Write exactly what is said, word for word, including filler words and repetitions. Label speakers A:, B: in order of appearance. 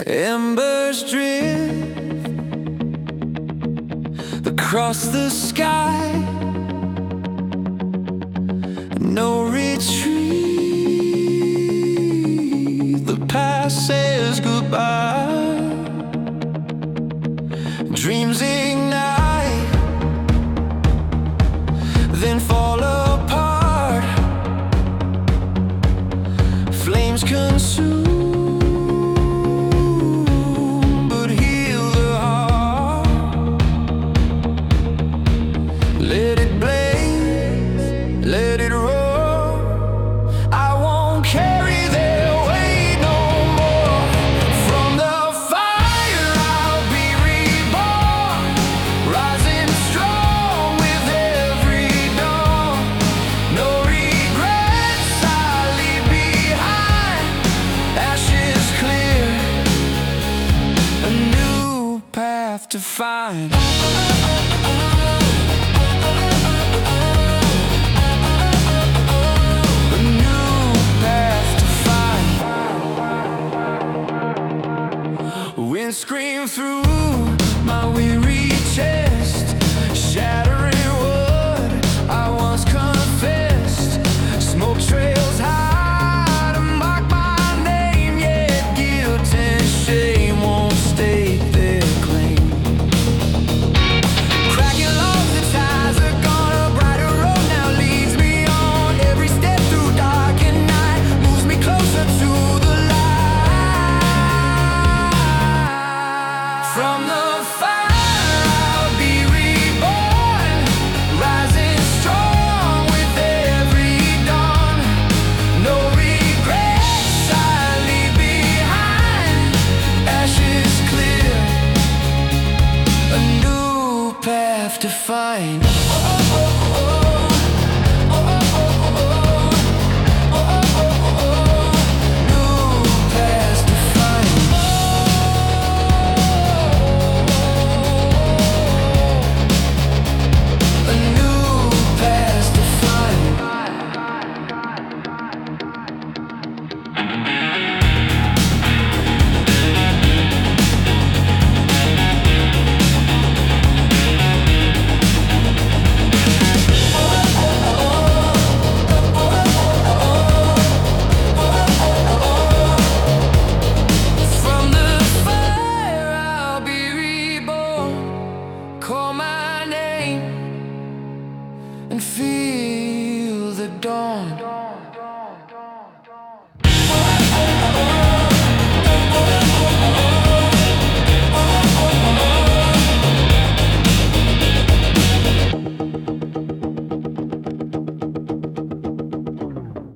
A: Embers drift across the sky, no retreat. The past says goodbye. Dreams ignite, then fall apart. Flames consume, let it blaze, let it roar. I won't carry their weight no more. From the fire I'll be reborn, rising strong with every dawn. No regrets I leave behind, ashes clear, a new path to find. Wind screamed through my weary chest, shattering what I once confessed. Smoke trails high to mark my name, yet guilt and shame won't stake their claim. Cracking logs, the ties are gone. A brighter road now leads me on. Every step through dark and night moves me closer to the light. From the fire I'll be reborn, rising strong with every dawn. No regrets I leave behind, ashes clear, a new path to find.